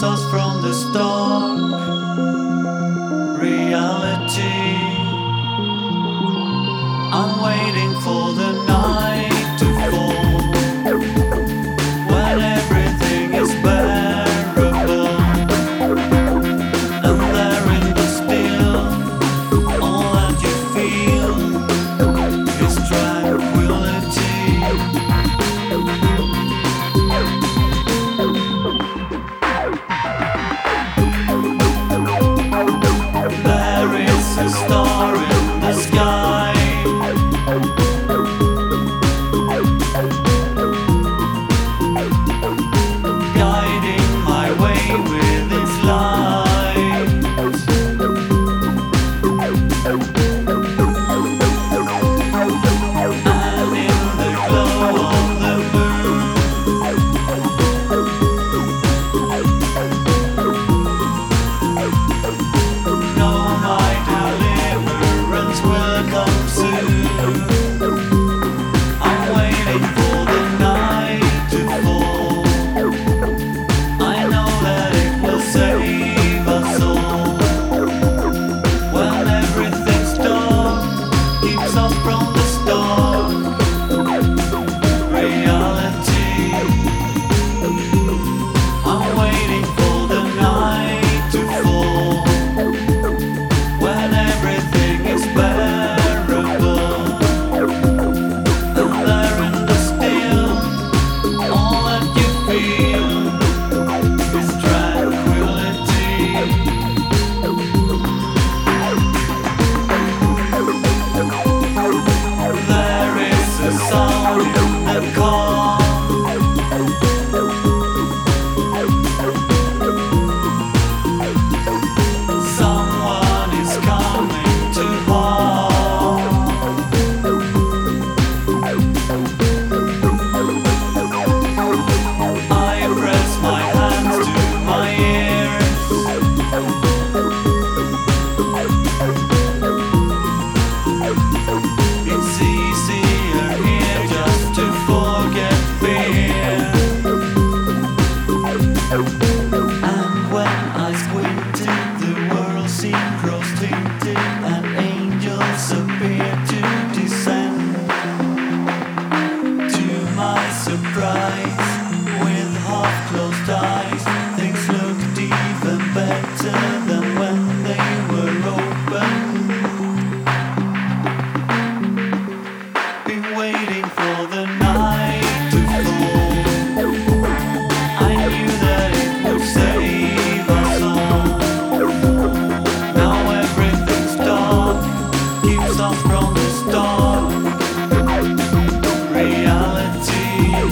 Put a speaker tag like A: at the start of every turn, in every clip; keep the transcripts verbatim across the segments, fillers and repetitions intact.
A: keeps us from the stark reality. I'm waiting for the night to fall, when everything is bearable, and there in the still, all that you feel is tranquility. There is a star in the sky, guiding my way with its light. And in the glow of the moon, know my deliverance will come soon. I'm waiting for the night to fall. I know that it will save us all. When everything's dark, keeps us from the stark reality. I'm waiting for the night to fall, when everything is bearable, and there in the still, all that you feel is tranquility. There is a sound in the call, someone is coming to harm. I press my hands to my ears, it's easier here just to forget fear. And when I squinted, the world seemed rose-tinted, and angels appeared to descend. To my surprise, with half-closed eyes, things looked even better than when they were open. Been waiting for the night to fall. I knew that it would save us all. Now everything's dark, keeps us from the stark reality.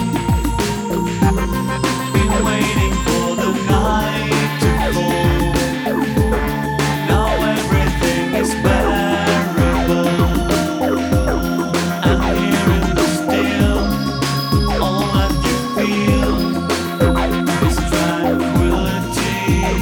A: Been waiting for the night to fall. Now everything is bearable, and here in the still, all that you feel is tranquility.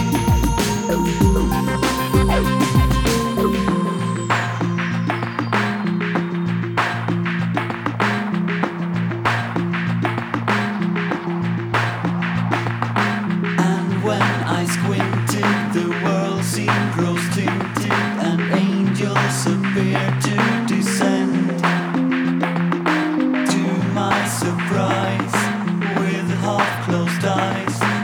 A: And when I squinted, the world seemed rose-tinted, and angels appeared to descend. To my surprise, with half-closed eyes,